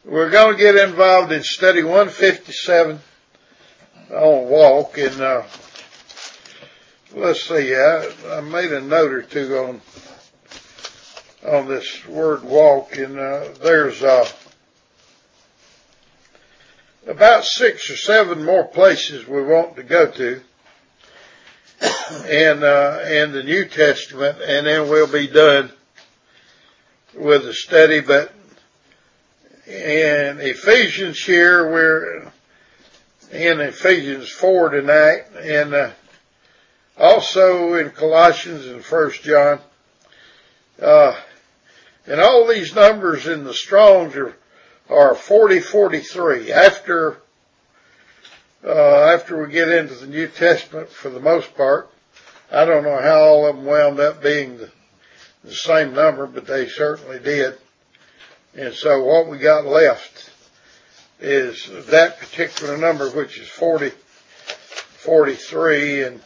We're going to get involved in study 157 on walk, and let's see, I made a note or two on this word walk, and there's about 6 or 7 more places we want to go to in the New Testament, and then we'll be done with the study. But in Ephesians here, we're in Ephesians 4 tonight, and also in Colossians and 1 John. And all these numbers in the Strongs are 40-43. After we get into the New Testament, for the most part, I don't know how all of them wound up being the same number, but they certainly did. And so what we got left is that particular number, which is 40-43, and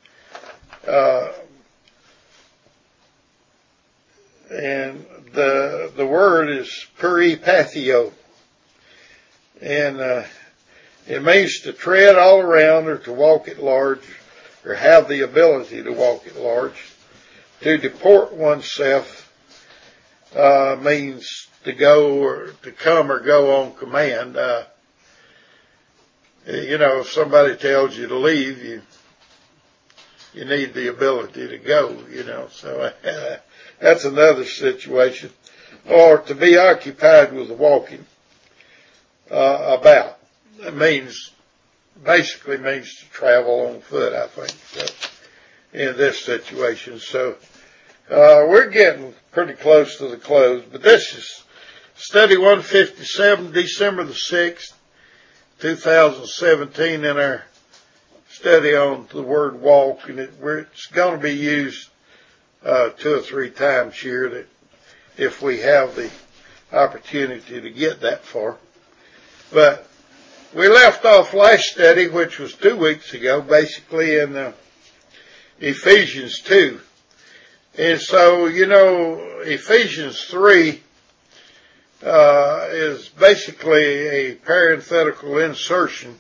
the word is peripathio, and it means to tread all around, or to walk at large, or have the ability to walk at large. To deport oneself means to go or to come or go on command. If somebody tells you to leave, you need the ability to go, so that's another situation. Or to be occupied with walking about. It basically means to travel on foot, I think, so, in this situation. So we're getting pretty close to the close, but this is study 157, December the 6th, 2017, in our study on the word walk, and it's going to be used 2 or 3 times here, that if we have the opportunity to get that far. But we left off last study, which was 2 weeks ago, basically in Ephesians 2. And so, Ephesians 3 is basically a parenthetical insertion,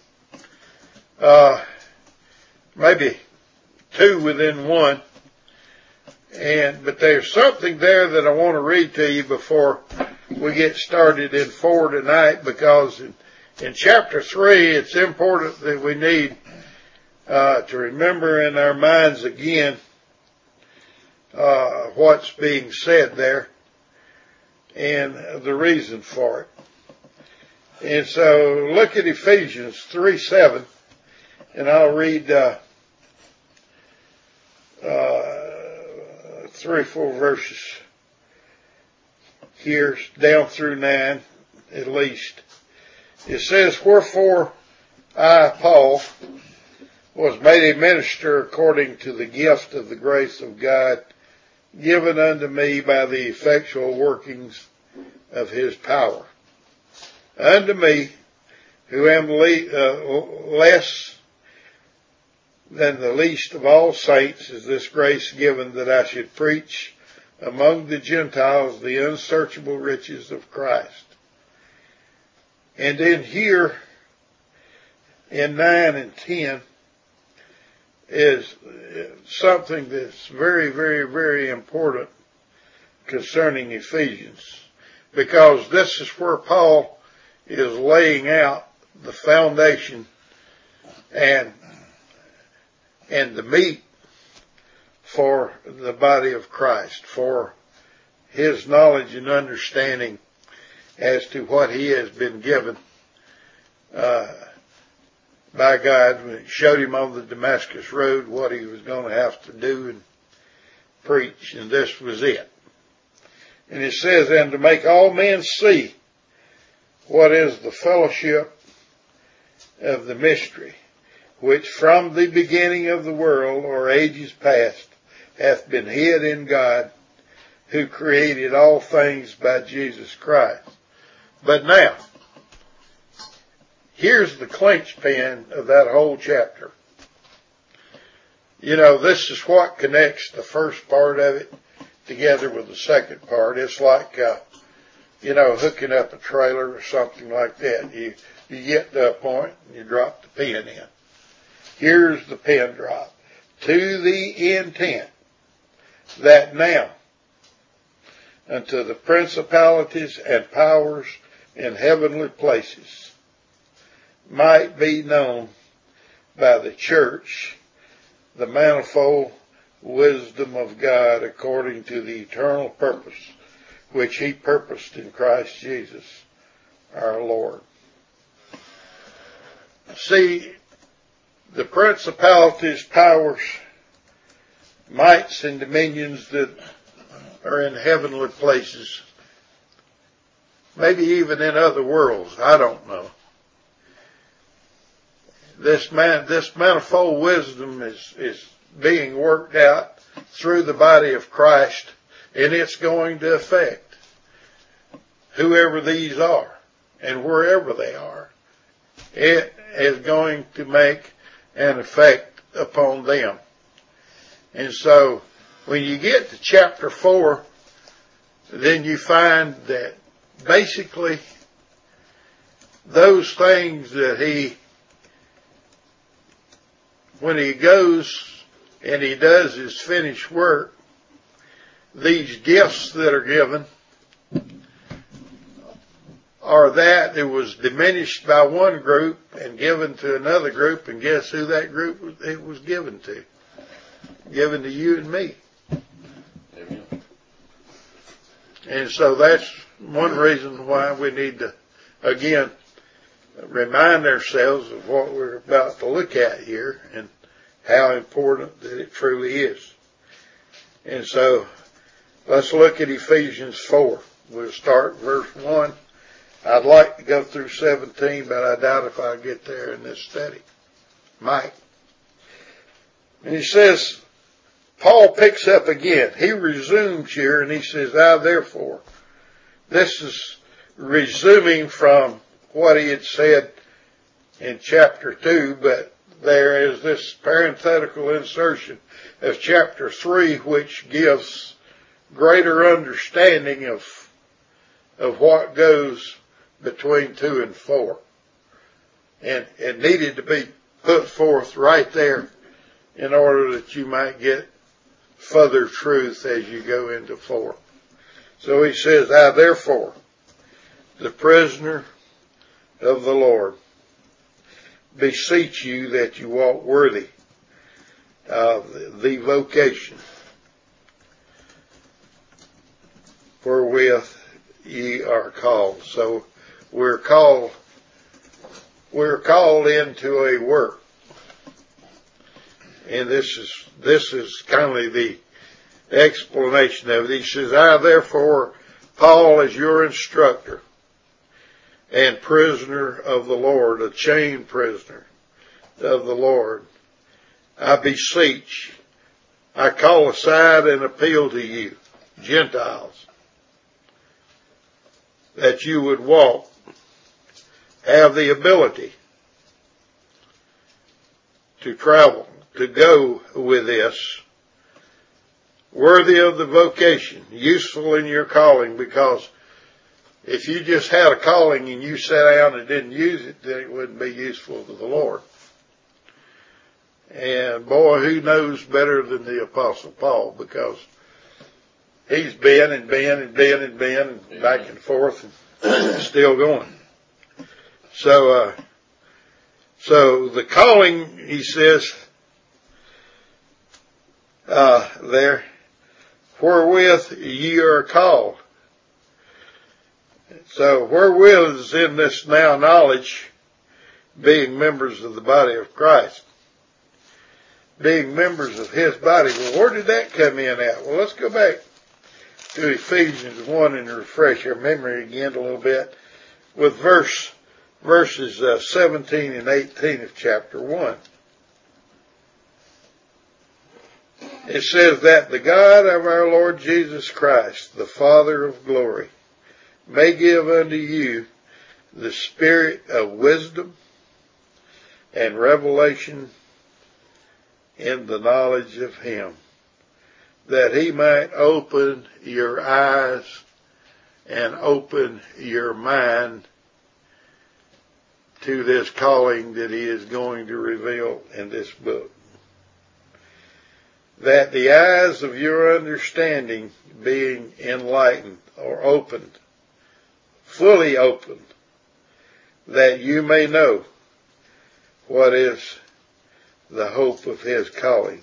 maybe 2 within 1. But there's something there that I want to read to you before we get started in 4 tonight, because in chapter 3, it's important that we need to remember in our minds again what's being said there and the reason for it. And so look at Ephesians 3:7, and I'll read 3 or 4 verses here, down through 9 at least. It says, "Wherefore I, Paul, was made a minister according to the gift of the grace of God, given unto me by the effectual workings of his power. Unto me, who am less than the least of all saints, is this grace given, that I should preach among the Gentiles the unsearchable riches of Christ." And in here, in 9 and 10, is something that's very, very, very important concerning Ephesians, because this is where Paul is laying out the foundation and the meat for the body of Christ, for his knowledge and understanding as to what he has been given by God, when he showed him on the Damascus Road what he was going to have to do and preach, and this was it. And it says, "And to make all men see what is the fellowship of the mystery, which from the beginning of the world, or ages past, hath been hid in God, who created all things by Jesus Christ." But now, here's the clinchpin of that whole chapter. This is what connects the first part of it together with the second part. It's like hooking up a trailer or something like that. You get to a point and you drop the pin in. Here's the pin drop. To the intent that now unto the principalities and powers in heavenly places might be known by the church the manifold wisdom of God according to the eternal purpose which he purposed in Christ Jesus our Lord. See, the principalities, powers, mights, and dominions that are in heavenly places, maybe even in other worlds, I don't know. This manifold wisdom is being worked out through the body of Christ, and it's going to affect whoever these are and wherever they are. It is going to make an effect upon them. And so when you get to chapter 4, then you find that basically those things that when he goes and he does his finished work, these gifts that are given are that it was diminished by one group and given to another group, and guess who that group it was given to? Given to you and me. Amen. And so that's one reason why we need to, again, remind ourselves of what we're about to look at here and how important that it truly is. And so let's look at Ephesians 4. We'll start verse 1. I'd like to go through 17, but I doubt if I'll get there in this study. Might. And he says, Paul picks up again. He resumes here and he says, therefore. This is resuming from what he had said in chapter 2, but there is this parenthetical insertion of chapter 3, which gives greater understanding of what goes between 2 and 4. And it needed to be put forth right there in order that you might get further truth as you go into 4. So he says, therefore, the prisoner of the Lord, beseech you that you walk worthy of the vocation wherewith ye are called. So we're called into a work. And this is kind of the explanation of it. He says, therefore, Paul, as your instructor and prisoner of the Lord, a chained prisoner of the Lord, I beseech, I call aside and appeal to you, Gentiles, that you would walk, have the ability to travel, to go with this, worthy of the vocation, useful in your calling, because if you just had a calling and you sat down and didn't use it, then it wouldn't be useful to the Lord. And boy, who knows better than the Apostle Paul, because he's been and back and forth and still going. So the calling, he says, there, wherewith ye are called. So wherewith is in this now knowledge, being members of the body of Christ. Being members of his body. Well, where did that come in at? Well, let's go back to Ephesians 1 and refresh our memory again a little bit with verses 17 and 18 of chapter 1. It says that the God of our Lord Jesus Christ, the Father of glory, may give unto you the spirit of wisdom and revelation in the knowledge of him, that he might open your eyes and open your mind to this calling that he is going to reveal in this book. That the eyes of your understanding being enlightened or opened, fully opened, that you may know what is the hope of his calling.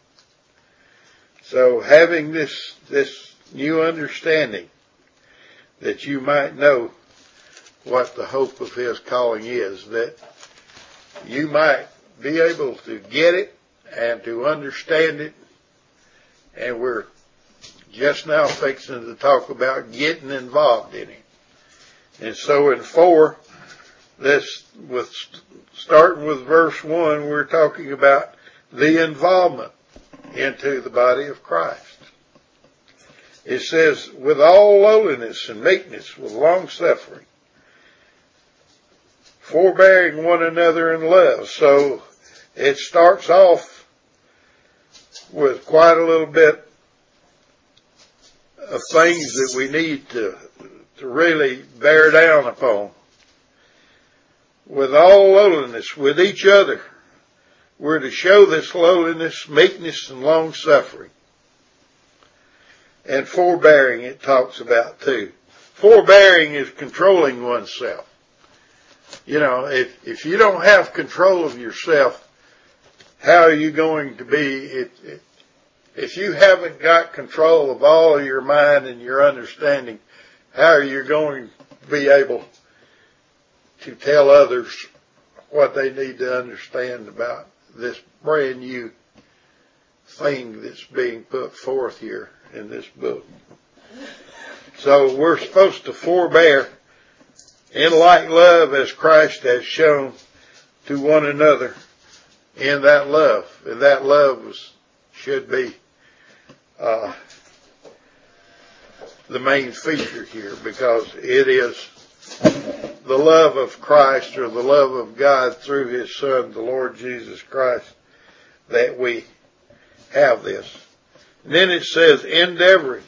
So having this new understanding, that you might know what the hope of his calling is, that you might be able to get it and to understand it. And we're just now fixing to talk about getting involved in it. And so in 4, starting with verse 1, we're talking about the involvement into the body of Christ. It says, with all lowliness and meekness, with long suffering, forbearing one another in love. So it starts off with quite a little bit of things that we need to really bear down upon. With all lowliness, with each other, we're to show this lowliness, meekness, and long suffering. And forbearing it talks about too. Forbearing is controlling oneself. You know, if you don't have control of yourself, how are you going to be, if you haven't got control of all of your mind and your understanding, how are you going to be able to tell others what they need to understand about this brand new thing that's being put forth here in this book? So we're supposed to forbear in like love as Christ has shown to one another in that love. And that love should be the main feature here, because it is the love of Christ, or the love of God through his Son, the Lord Jesus Christ, that we have this. And then it says endeavoring.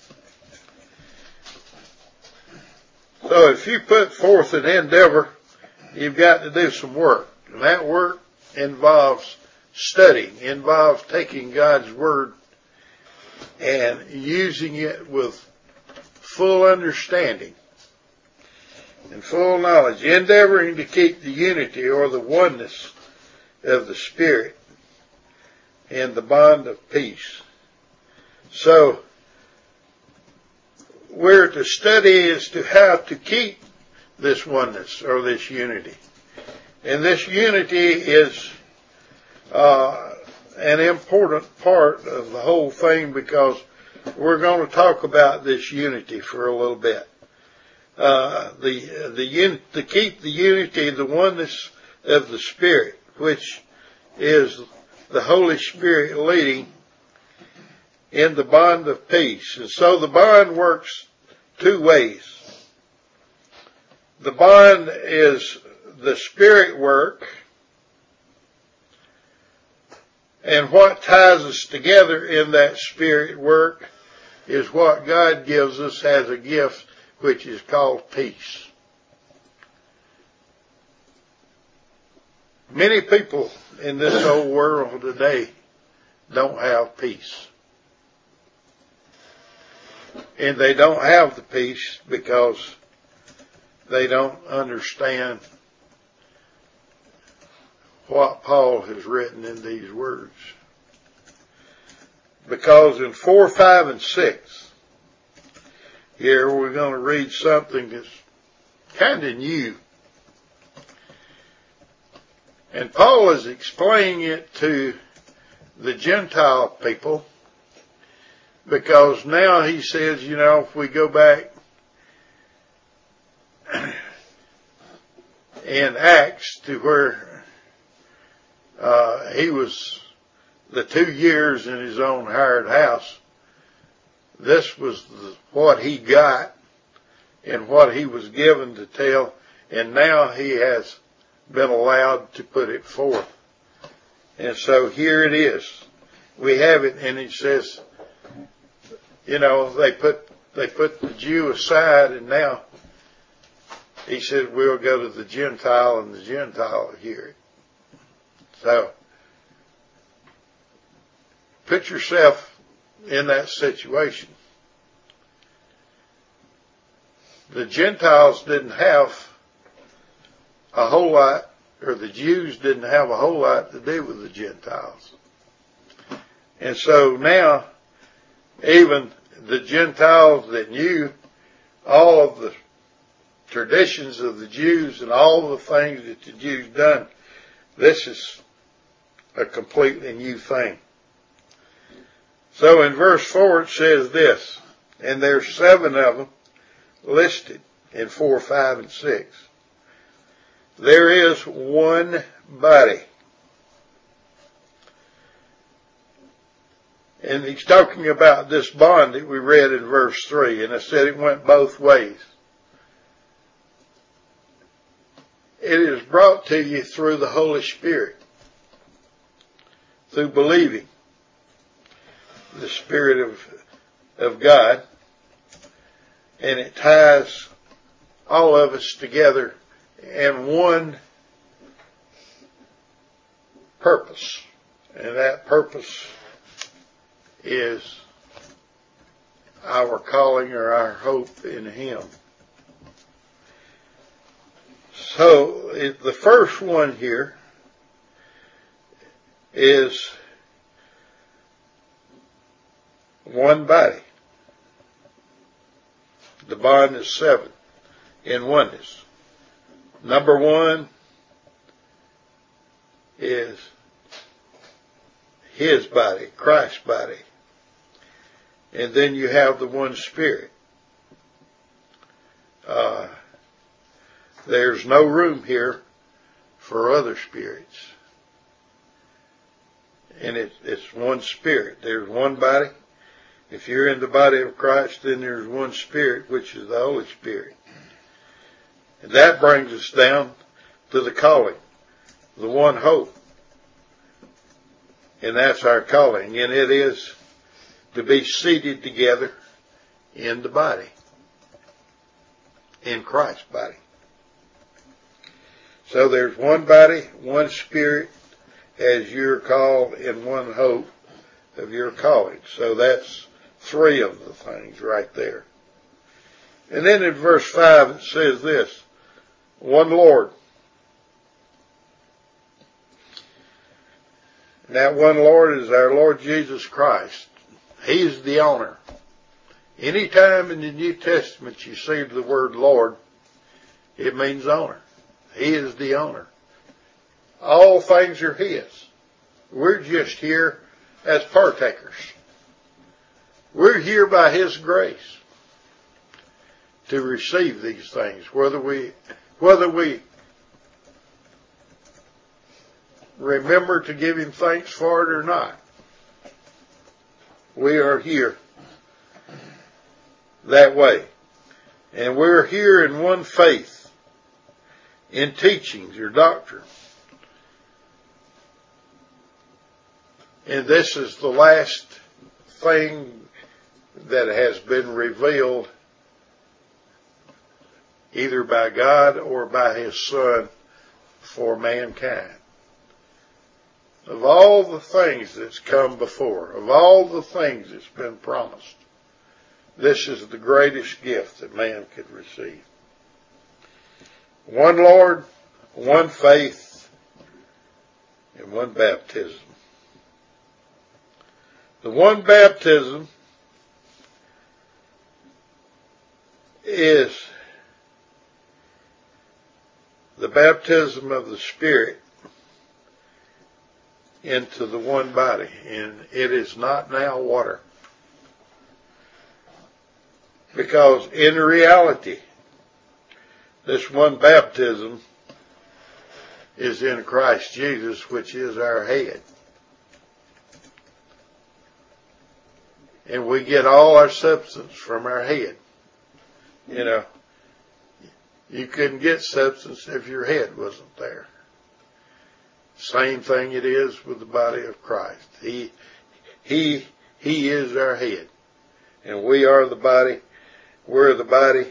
So if you put forth an endeavor, you've got to do some work. And that work involves studying, involves taking God's Word and using it with full understanding and full knowledge, endeavoring to keep the unity or the oneness of the Spirit in the bond of peace. So, we're to study as to how to keep this oneness or this unity. And this unity is an important part of the whole thing, because we're going to talk about this unity for a little bit. To keep the unity, the oneness of the Spirit, which is the Holy Spirit leading in the bond of peace. And so the bond works two ways. The bond is the Spirit work, and what ties us together in that Spirit work is what God gives us as a gift, which is called peace. Many people in this old world today don't have peace. And they don't have the peace because they don't understand what Paul has written in these words. Because in 4, 5, and 6, here we're going to read something that's kind of new. And Paul is explaining it to the Gentile people, because now he says, you know, if we go back in Acts to where he was the 2 years in his own hired house, this was what he got and what he was given to tell, and now he has been allowed to put it forth. And so here it is. We have it, and it says, you know, they put they put the Jew aside, and now he said, we'll go to the Gentile, and the Gentile will hear it. So, put yourself in that situation. The Gentiles didn't have a whole lot, or the Jews didn't have a whole lot to do with the Gentiles. And so now, even the Gentiles that knew all of the traditions of the Jews and all the things that the Jews done, this is a completely new thing. So in verse 4 it says this, and there's 7 of them listed in 4, 5, and 6. There is one body. And he's talking about this bond that we read in verse 3, and I said it went both ways. It is brought to you through the Holy Spirit, through believing the Spirit of God, and it ties all of us together in one purpose, and that purpose is our calling or our hope in Him. So the first one here is one body. The bond is 7 in oneness. Number 1 is His body, Christ's body. And then you have the one Spirit. There's no room here for other spirits. And it's one Spirit. There's one body. If you're in the body of Christ, then there's one Spirit, which is the Holy Spirit. And that brings us down to the calling, the one hope. And that's our calling. And it is to be seated together in the body, in Christ's body. So there's one body, one Spirit, as you're called, and one hope of your calling. So that's 3 of the things right there. And then in verse 5 it says this, one Lord. And that one Lord is our Lord Jesus Christ. He's the owner. Anytime in the New Testament you see the word Lord, it means owner. He is the owner. All things are His. We're just here as partakers. We're here by His grace to receive these things, whether we remember to give Him thanks for it or not. We are here that way. And we're here in one faith, in teachings or doctrine. And this is the last thing that has been revealed either by God or by His Son for mankind. Of all the things that's come before, of all the things that's been promised, this is the greatest gift that man could receive. One Lord, one faith, and one baptism. The one baptism is the baptism of the Spirit into the one body, and it is not now water. Because in reality, this one baptism is in Christ Jesus, which is our head. And we get all our substance from our head. You know, you couldn't get substance if your head wasn't there. Same thing it is with the body of Christ. He is our head. And we are the body. we're the body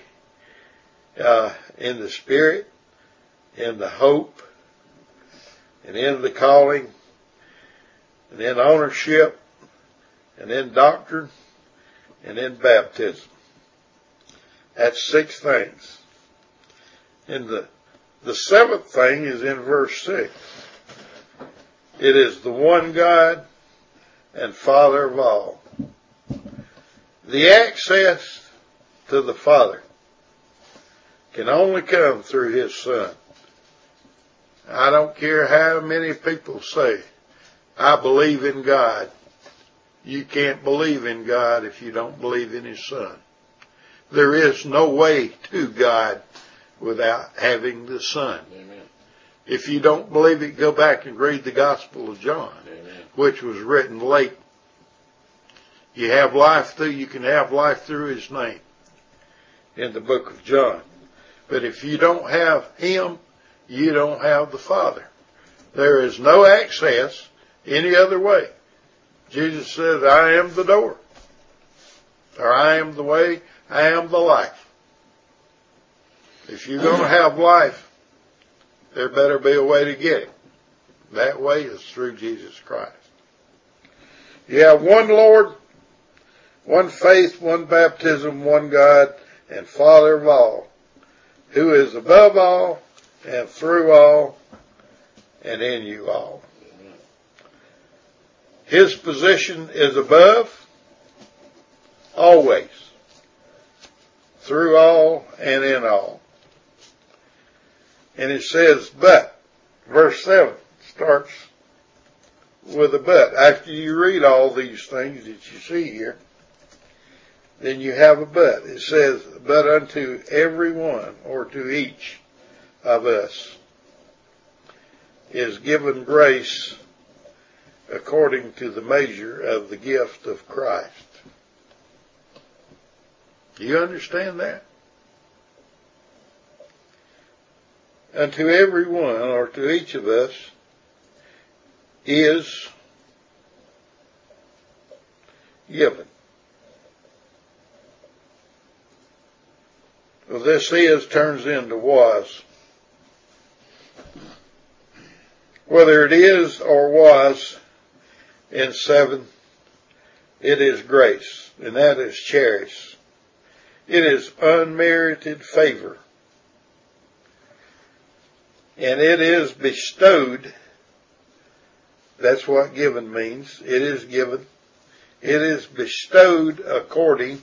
in the Spirit, in the hope, and in the calling, and in ownership, and in doctrine, and in baptism. That's 6 things. And the 7th thing is in verse 6. It is the one God and Father of all. The access to the Father can only come through His Son. I don't care how many people say, I believe in God. You can't believe in God if you don't believe in His Son. There is no way to God without having the Son. Amen. If you don't believe it, go back and read the Gospel of John, Amen. which was written late. You can have life through His name in the book of John. But if you don't have Him, you don't have the Father. There is no access any other way. Jesus says, I am the door. Or I am the way, I am the life. If you're going to have life, there better be a way to get it. That way is through Jesus Christ. You have one Lord, one faith, one baptism, one God, and Father of all, who is above all, and through all, and in you all. His position is above, always, through all, and in all. And it says, but, verse 7 starts with a but. After you read all these things that you see here, then you have a but. It says, but unto every one, or to each of us, is given grace according to the measure of the gift of Christ. Do you understand that? Unto every one, or to each of us, is given. Well, this is turns into was. Whether it is or was in 7, it is grace, and that is charis. It is unmerited favor. And it is bestowed. That's what given means. It is given. It is bestowed according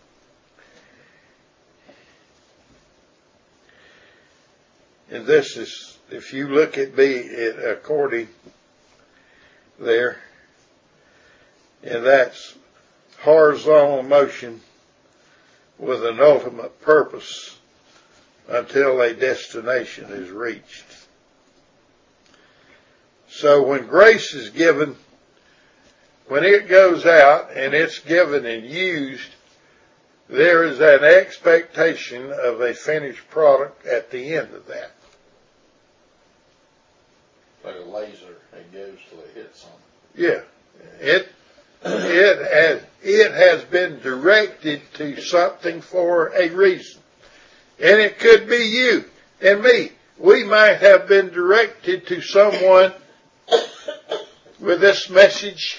and this is, if you look at it according there, and that's horizontal motion with an ultimate purpose until a destination is reached. So when grace is given, when it goes out and it's given and used, there is an expectation of a finished product at the end of that. Like a laser, it goes till it hits something. Yeah. It has been directed to something for a reason. And it could be you and me. We might have been directed to someone with this message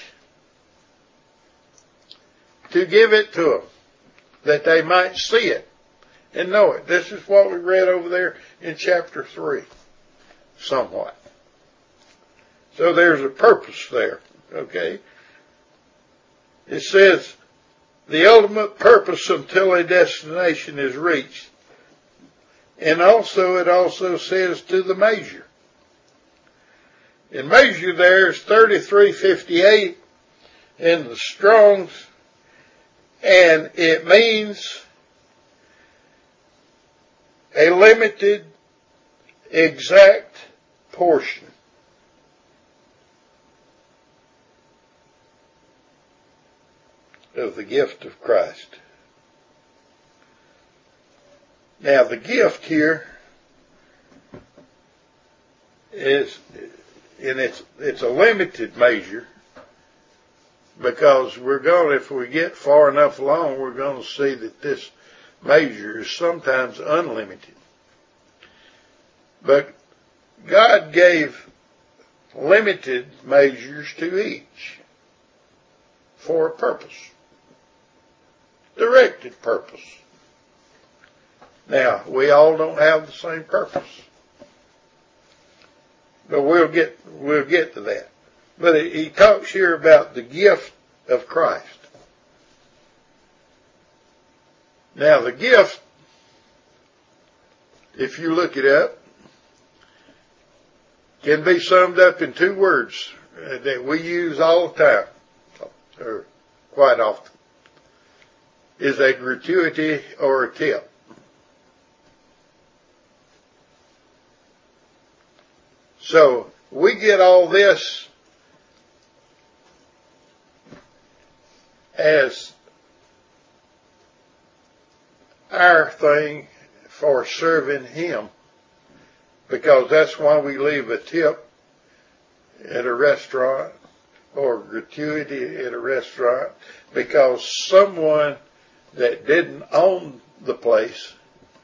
to give it to them, that they might see it and know it. This is what we read over there in chapter 3, somewhat. So there's a purpose there, okay? It says, the ultimate purpose until a destination is reached. And also, it also says to the measure. And measure there is 3358 in the Strong's, and it means a limited, exact portion. Of the gift of Christ. Now the gift here is, and it's a limited measure, because if we get far enough along, we're going to see that measure is sometimes unlimited. But God gave limited measures to each for a purpose. Directed purpose. Now, we all don't have the same purpose. But we'll get to that. But he talks here about the gift of Christ. Now, the gift, if you look it up, can be summed up in two words that we use all the time, or quite often, is a gratuity or a tip. So, we get all this as our thing for serving Him, because that's why we leave a tip at a restaurant or gratuity at a restaurant, because someone that didn't own the place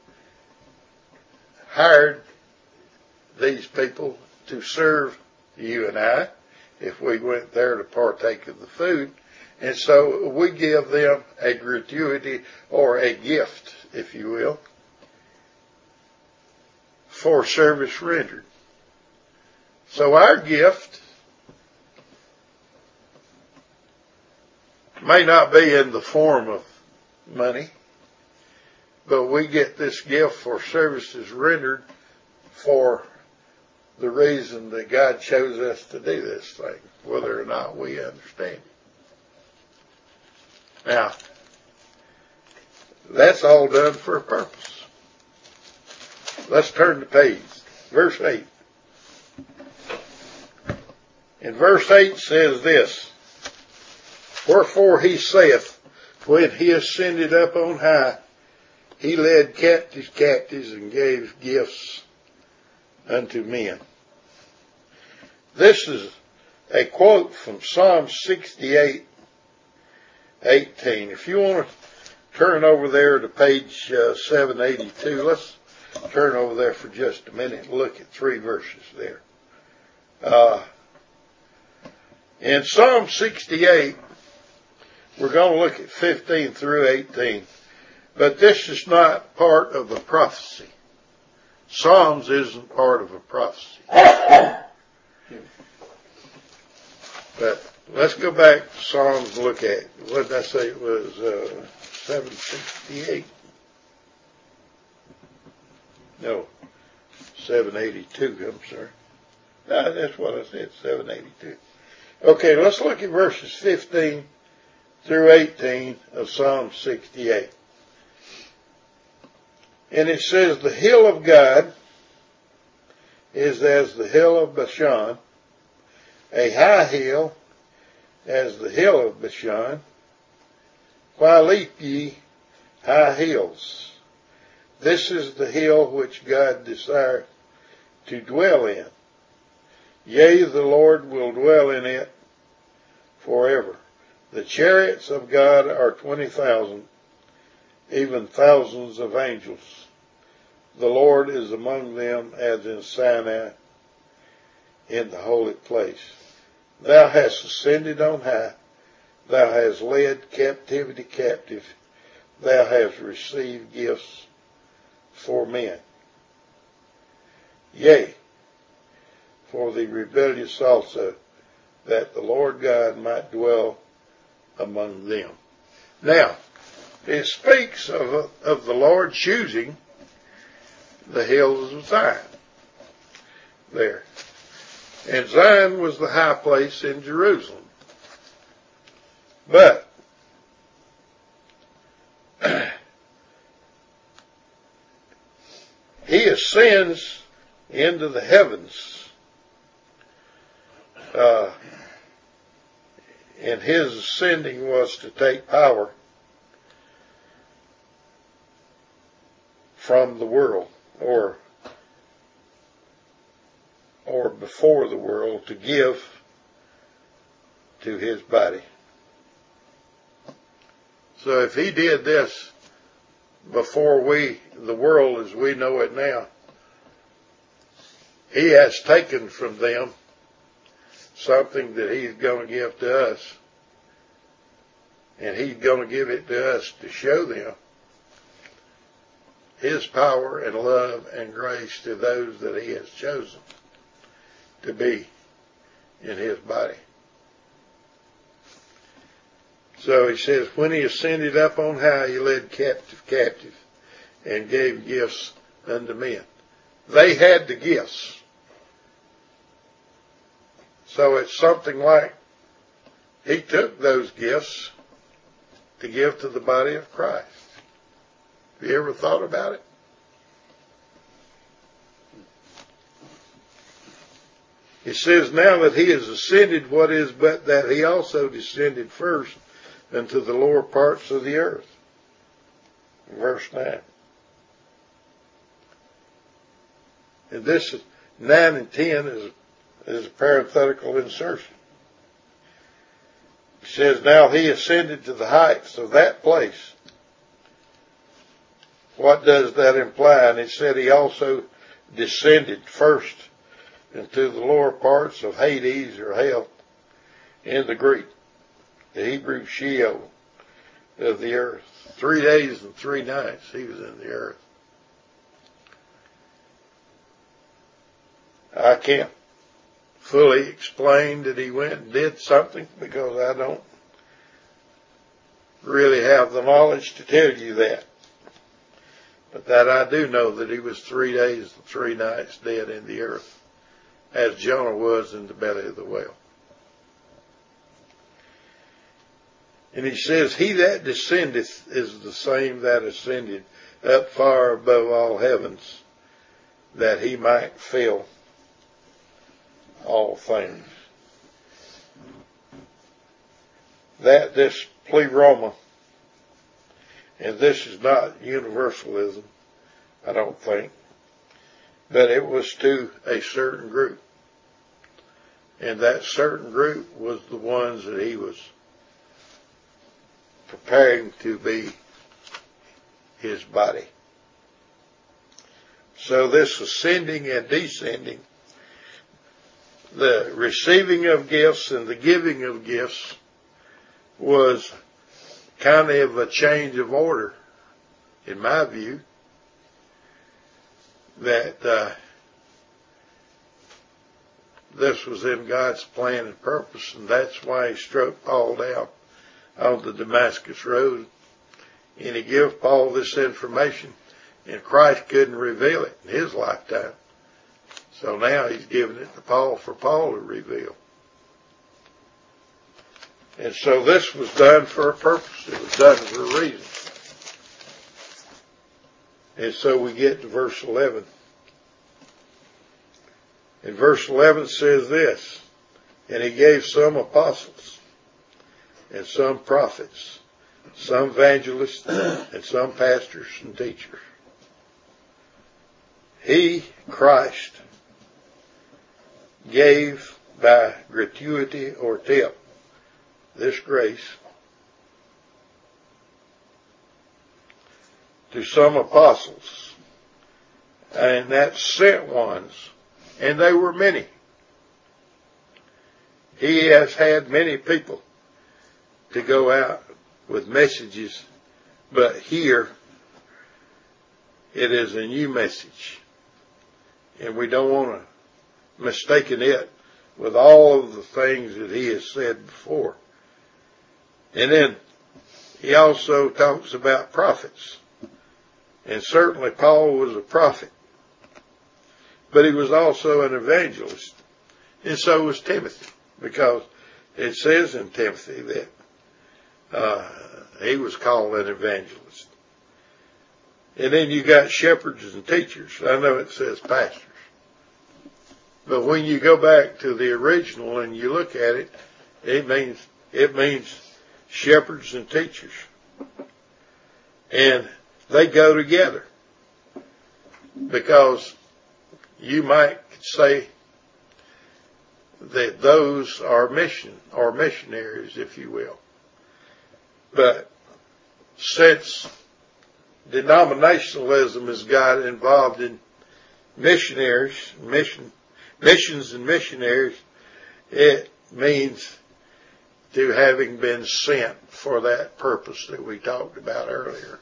hired these people to serve you and I if we went there to partake of the food. And so we give them a gratuity or a gift, if you will, for service rendered. So our gift may not be in the form of money, but we get this gift for services rendered for the reason that God chose us to do this thing, whether or not we understand it. Now, that's all done for a purpose. Let's turn the page. Verse 8. In verse 8 says this, Wherefore he saith, when he ascended up on high, he led captives and gave gifts unto men. This is a quote from Psalm 68:18. If you want to turn over there to page 782, let's turn over there for just a minute and look at 3 verses there. In Psalm 68, we're going to look at 15 through 18, but this is not part of a prophecy. Psalms isn't part of a prophecy. But let's go back to Psalms and look at it. What did I say? It was 768. No, 782, I'm sorry. No, that's what I said, 782. Okay, let's look at verses 15 through 18 of Psalm 68. And it says, The hill of God is as the hill of Bashan, a high hill as the hill of Bashan. Why leap ye high hills? This is the hill which God desired to dwell in. Yea, the Lord will dwell in it forever. The chariots of God are 20,000, even thousands of angels. The Lord is among them as in Sinai, in the holy place. Thou hast ascended on high. Thou hast led captivity captive. Thou hast received gifts for men. Yea, for the rebellious also, that the Lord God might dwell among them. Now, it speaks of the Lord choosing the hills of Zion there. And Zion was the high place in Jerusalem. But he ascends into the heavens. And his ascending was to take power from the world, or before the world, to give to his body. So if he did this before the world as we know it now, he has taken from them something that he's going to give to us. And he's going to give it to us to show them his power and love and grace to those that he has chosen to be in his body. So he says, when he ascended up on high, he led captive and gave gifts unto men. They had the gifts. So it's something like he took those gifts to give to the body of Christ. Have you ever thought about it? It says now that he has ascended, what is but that he also descended first into the lower parts of the earth. Verse 9. And this is 9 and 10 is a parenthetical insertion. It says, now he ascended to the heights of that place. What does that imply? And it said he also descended first into the lower parts of Hades or hell in the Greek, the Hebrew Sheol of the earth. 3 days and 3 nights he was in the earth. I can't fully explain that he went and did something because I don't really have the knowledge to tell you that. But that I do know that he was 3 days and 3 nights dead in the earth, as Jonah was in the belly of the whale. And he says, he that descendeth is the same that ascended up far above all heavens, that he might fill all things. That this pleroma, and this is not universalism, I don't think, but it was to a certain group. And that certain group was the ones that he was preparing to be his body. So this ascending and descending, the receiving of gifts and the giving of gifts, was kind of a change of order, in my view, that this was in God's plan and purpose, and that's why he struck Paul down on the Damascus Road, and he gave Paul this information, and Christ couldn't reveal it in his lifetime. So now he's giving it to Paul for Paul to reveal. And so this was done for a purpose. It was done for a reason. And so we get to verse 11. And verse 11 says this, and he gave some apostles, and some prophets, some evangelists, and some pastors and teachers. He, Christ, gave by gratuity or tip this grace to some apostles, and that's sent ones, and they were many. He has had many people to go out with messages, but here it is a new message, and we don't want to mistake it with all of the things that he has said before. And then he also talks about prophets. And certainly Paul was a prophet, but he was also an evangelist. And so was Timothy, because it says in Timothy that he was called an evangelist. And then you got shepherds and teachers. I know it says pastors. But when you go back to the original and you look at it, it means shepherds and teachers. And they go together, because you might say that those are missionaries, if you will. But since denominationalism has got involved in missions and missionaries, it means to having been sent for that purpose that we talked about earlier.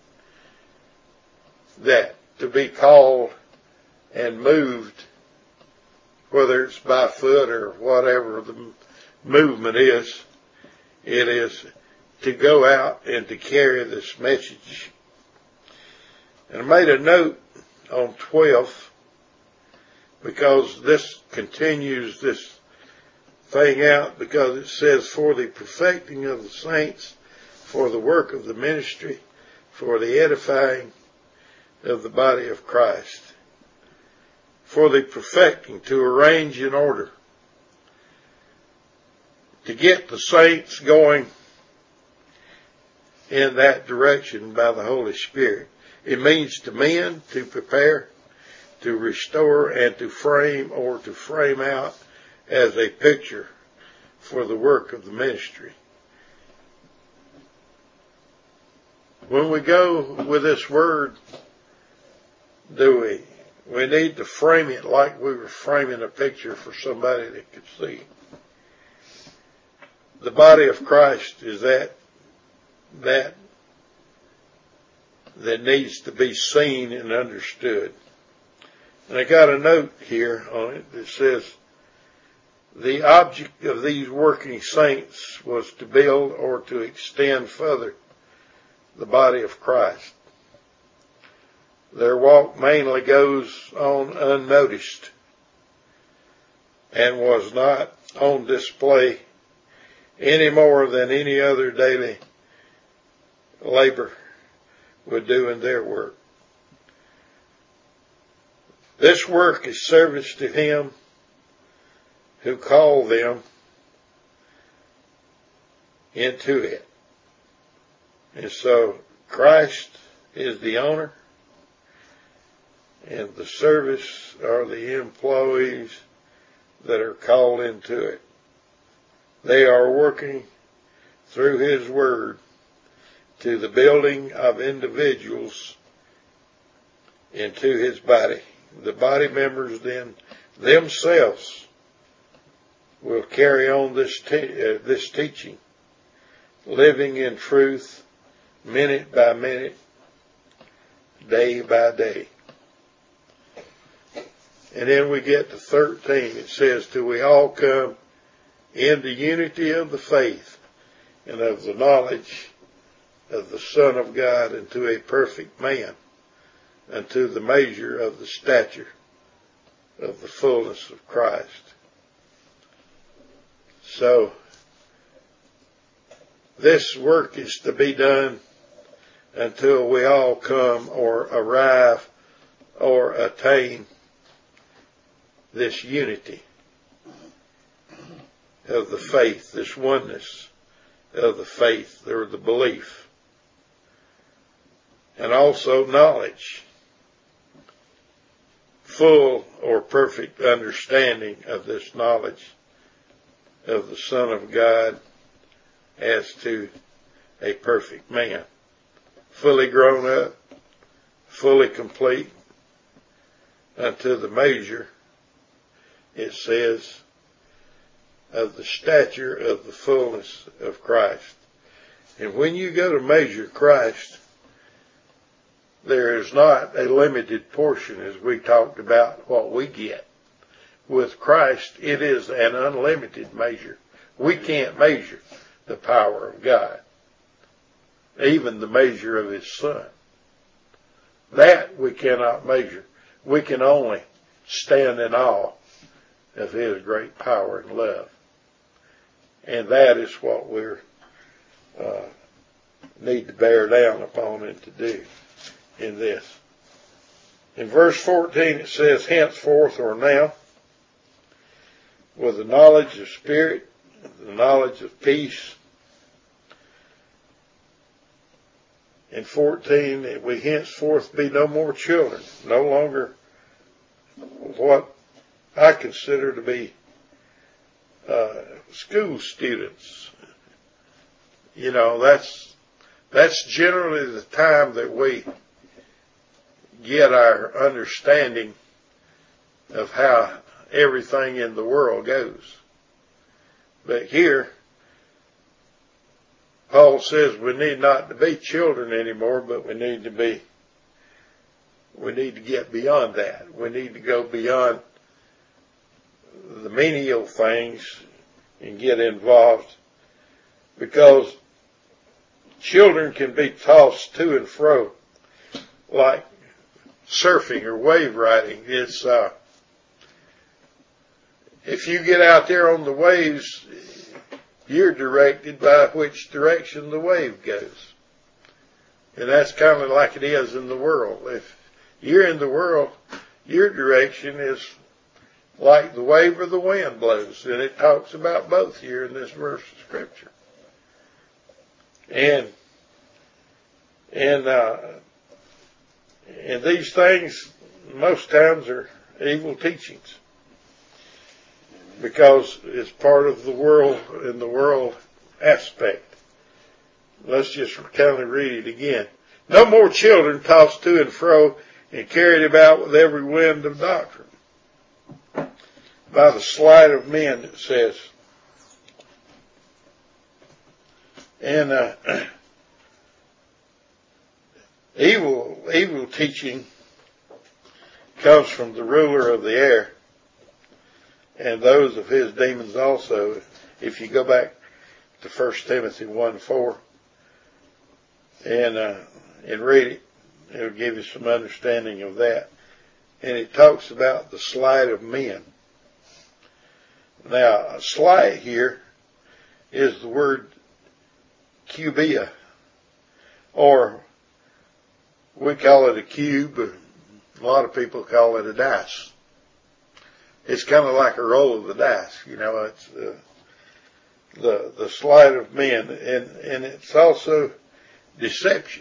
That to be called and moved, whether it's by foot or whatever the movement is, it is to go out and to carry this message. And I made a note on 12, because this continues this thing out, because it says, for the perfecting of the saints, for the work of the ministry, for the edifying of the body of Christ. For the perfecting, to arrange in order, to get the saints going in that direction by the Holy Spirit. It means to mend, to prepare, to restore, and to frame or to frame out as a picture for the work of the ministry. When we go with this word, we need to frame it like we were framing a picture for somebody that could see. The body of Christ is that needs to be seen and understood. And I got a note here on it that says, the object of these working saints was to build or to extend further the body of Christ. Their walk mainly goes on unnoticed and was not on display any more than any other daily labor would do in their work. This work is service to Him who called them into it. And so Christ is the owner, and the service are the employees that are called into it. They are working through His Word to the building of individuals into His body. The body members then themselves will carry on this teaching, living in truth, minute by minute, day by day. And then we get to 13. It says, till we all come in the unity of the faith and of the knowledge of the Son of God, unto a perfect man, unto the measure of the stature of the fullness of Christ. So, this work is to be done until we all come or arrive or attain this unity of the faith, this oneness of the faith or the belief, and also knowledge, full or perfect understanding of this knowledge of the Son of God as to a perfect man, fully grown up, fully complete, unto the measure, it says, of the stature of the fullness of Christ. And when you go to measure Christ, there is not a limited portion, as we talked about what we get. With Christ, it is an unlimited measure. We can't measure the power of God, even the measure of His Son. That we cannot measure. We can only stand in awe of His great power and love. And that is what we need to bear down upon and to do in this. In verse 14 it says, henceforth or now, with the knowledge of spirit, the knowledge of peace. In 14, we henceforth be no more children, no longer what I consider to be school students. You know, that's That's generally the time that we get our understanding of how everything in the world goes. But here, Paul says we need not to be children anymore, but we need to get beyond that. We need to go beyond the menial things and get involved, because children can be tossed to and fro like surfing or wave riding. It's if you get out there on the waves, you're directed by which direction the wave goes. And that's kind of like it is in the world. If you're in the world, your direction is like the wave or the wind blows. And it talks about both here in this verse of Scripture. And these things most times are evil teachings, because it's part of the world and the world aspect. Let's just kind of read it again. No more children tossed to and fro and carried about with every wind of doctrine, by the sleight of men, it says. And evil teaching comes from the ruler of the air, and those of his demons also. If you go back to 1 Timothy 1:4 and read it, it'll give you some understanding of that. And it talks about the sleight of men. Now, sleight here is the word cubia, or we call it a cube, but a lot of people call it a dice. It's kind of like a roll of the dice, it's the sleight of men, and it's also deception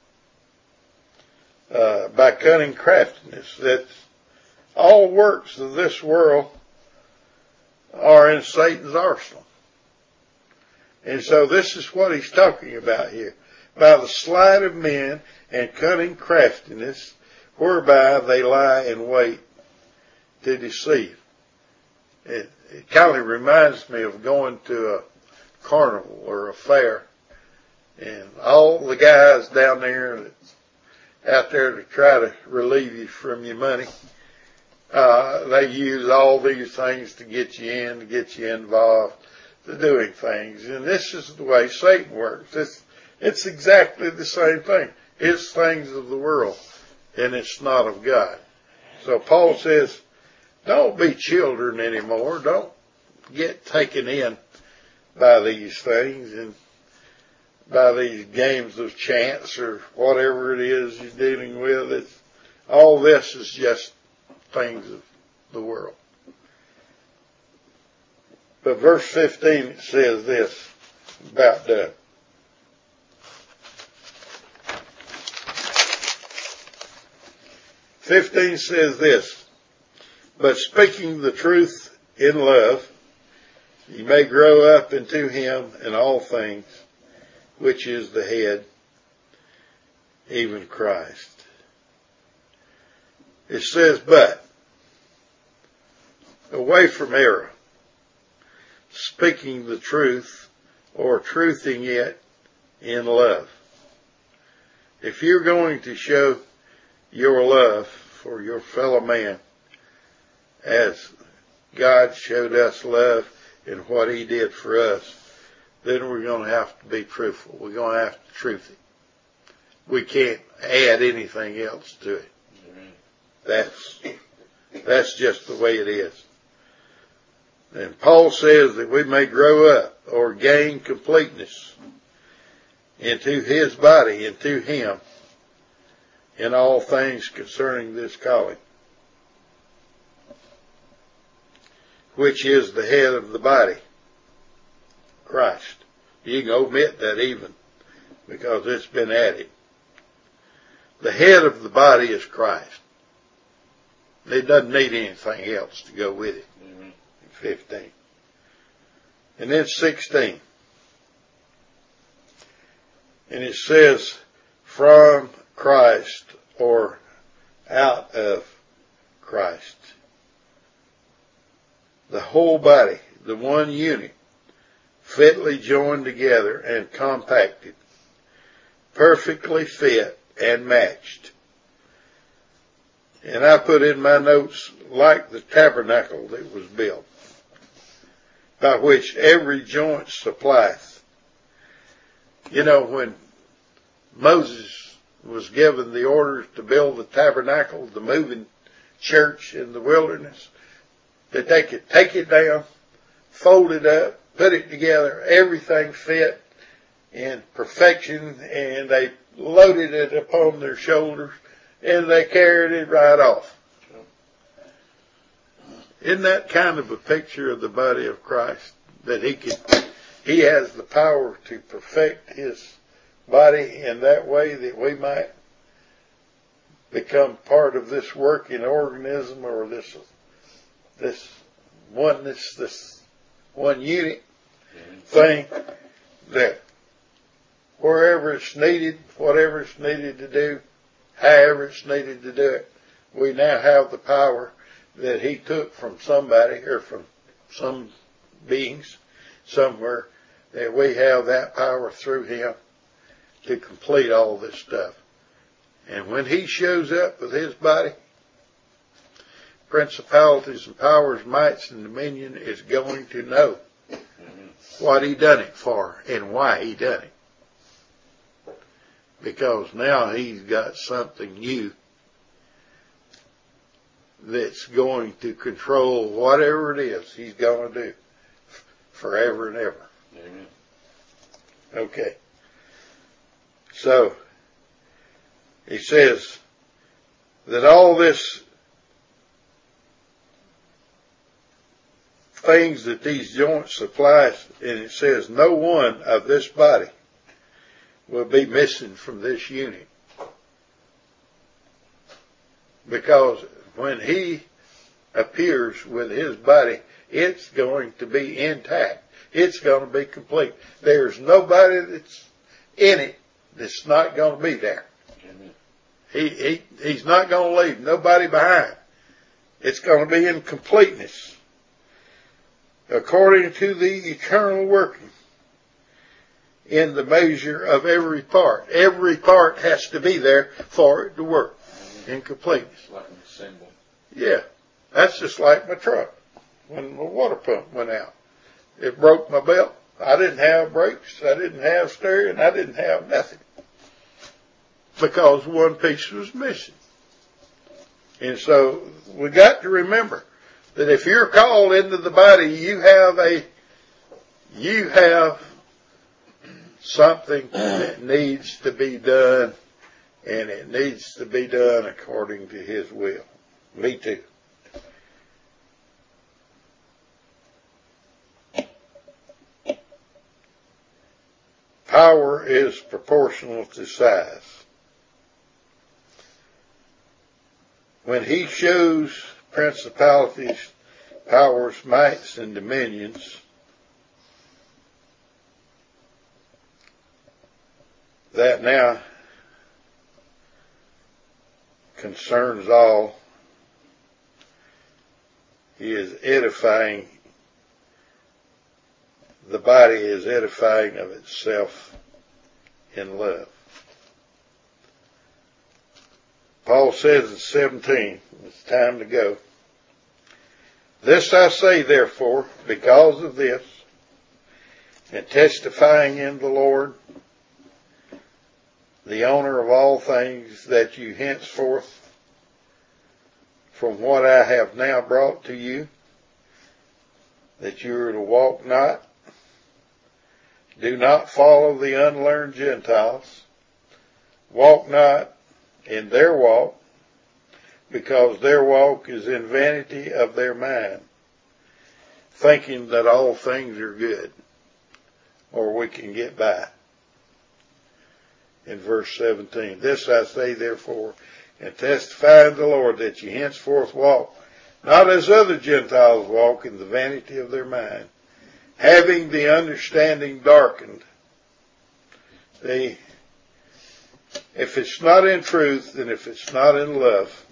by cunning craftiness. That all works of this world are in Satan's arsenal. And so this is what he's talking about here. By the sleight of men and cunning craftiness, whereby they lie in wait to deceive. It kind of reminds me of going to a carnival or a fair, and all the guys down there that's out there to try to relieve you from your money, they use all these things to get you in, to get you involved, to doing things. And this is the way Satan works. It's exactly the same thing. It's things of the world, and it's not of God. So Paul says, don't be children anymore. Don't get taken in by these things and by these games of chance or whatever it is you're dealing with. All this is just things of the world. But verse 15, it says this, about done. "15 says this, but speaking the truth in love, you may grow up into him in all things, which is the head, even Christ." It says, but, away from error, speaking the truth or truthing it in love. If you're going to show your love for your fellow man as God showed us love in what he did for us, then we're going to have to be truthful. We're going to have to truth it. We can't add anything else to it. That's just the way it is. And Paul says that we may grow up or gain completeness into his body, into him, in all things concerning this calling, which is the head of the body, Christ. You can omit that even, because it's been added. The head of the body is Christ. It doesn't need anything else to go with it. 15. And then 16. And it says, from Christ, or out of Christ. The whole body, the one unit, fitly joined together and compacted, perfectly fit and matched. And I put in my notes, like the tabernacle that was built, by which every joint supplieth. You know, when Moses was given the orders to build the tabernacle, the moving church in the wilderness, that they could take it down, fold it up, put it together, everything fit in perfection, and they loaded it upon their shoulders, and they carried it right off. Isn't that kind of a picture of the body of Christ? That he has the power to perfect his body in that way that we might become part of this working organism, or this oneness, this one unit thing, that wherever it's needed, whatever it's needed to do, however it's needed to do it, we now have the power that he took from somebody, or from some beings somewhere, that we have that power through him to complete all this stuff. And when he shows up with his body, principalities and powers, mights and dominion is going to know what he done it for and why he done it. Because now he's got something new that's going to control whatever it is he's going to do forever and ever. Amen. Okay. So, he says that all this things that these joints supply, and it says no one of this body will be missing from this unit. Because when he appears with his body, it's going to be intact. It's going to be complete. There's nobody that's in it that's not going to be there. Amen. He's not going to leave nobody behind. It's going to be in completeness, according to the eternal working in the measure of every part. Every part has to be there for it to work in completeness. Like an assembly. Yeah. That's just like my truck. When my water pump went out, it broke my belt. I didn't have brakes. I didn't have steering. I didn't have nothing, because one piece was missing. And so we got to remember that if you're called into the body, you have something that needs to be done, and it needs to be done according to his will. Me too. Power is proportional to size. When he shows principalities, powers, mights, and dominions, that now concerns all. He is edifying. The body is edifying of itself in love. Paul says in 17, it's time to go. This I say, therefore, because of this, and testifying in the Lord, the owner of all things, that you henceforth, from what I have now brought to you, that you are to walk not, do not follow the unlearned Gentiles, walk not in their walk, because their walk is in vanity of their mind, thinking that all things are good, or we can get by. In verse 17, this I say therefore, and testify in the Lord, that ye henceforth walk, not as other Gentiles walk, in the vanity of their mind, having the understanding darkened. See, If it's not in truth and if it's not in love,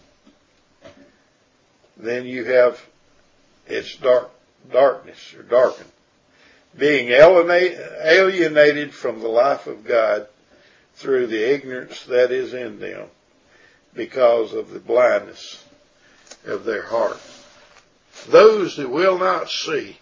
then you have it's darkness or darkened. Being alienated from the life of God through the ignorance that is in them because of the blindness of their heart. Those that will not see.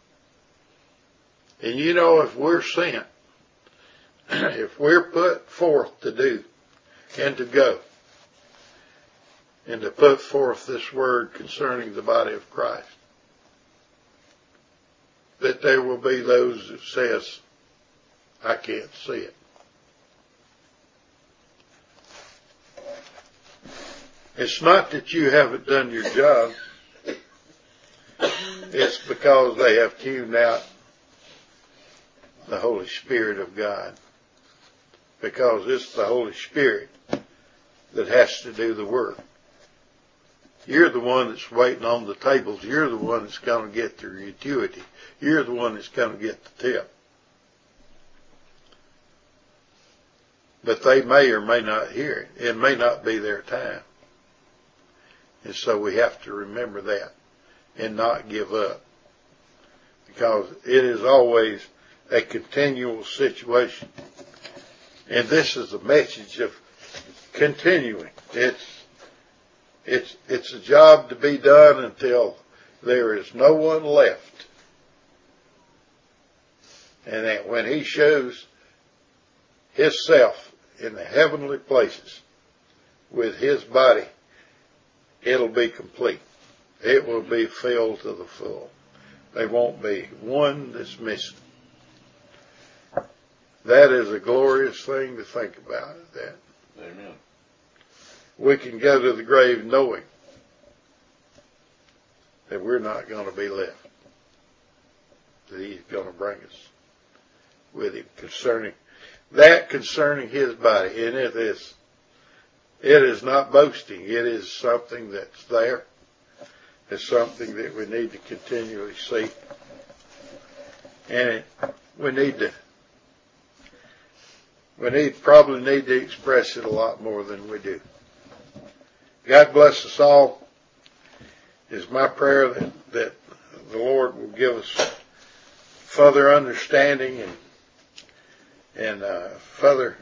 And you know, if we're sent, if we're put forth to do and to go and to put forth this word concerning the body of Christ, that there will be those that says, I can't see it. It's not that you haven't done your job. It's because they have tuned out the Holy Spirit of God. Because it's the Holy Spirit that has to do the work. You're the one that's waiting on the tables. You're the one that's going to get the gratuity. You're the one that's going to get the tip. But they may or may not hear it. It may not be their time. And so we have to remember that and not give up. Because it is always a continual situation. And this is a message of continuing. It's a job to be done until there is no one left. And that when he shows himself in the heavenly places with his body, it'll be complete. It will be filled to the full. There won't be one that's missing. That is a glorious thing to think about. That. Amen. We can go to the grave knowing that we're not going to be left. That he's going to bring us with him concerning his body. And it is not boasting. It is something that's there. It's something that we need to continually see. And we probably need to express it a lot more than we do. God bless us all. It's my prayer that the Lord will give us further understanding and further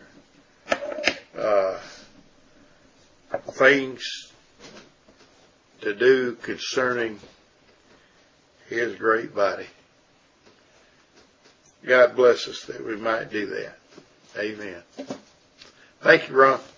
things to do concerning his great body. God bless us that we might do that. Amen. Thank you, Ron.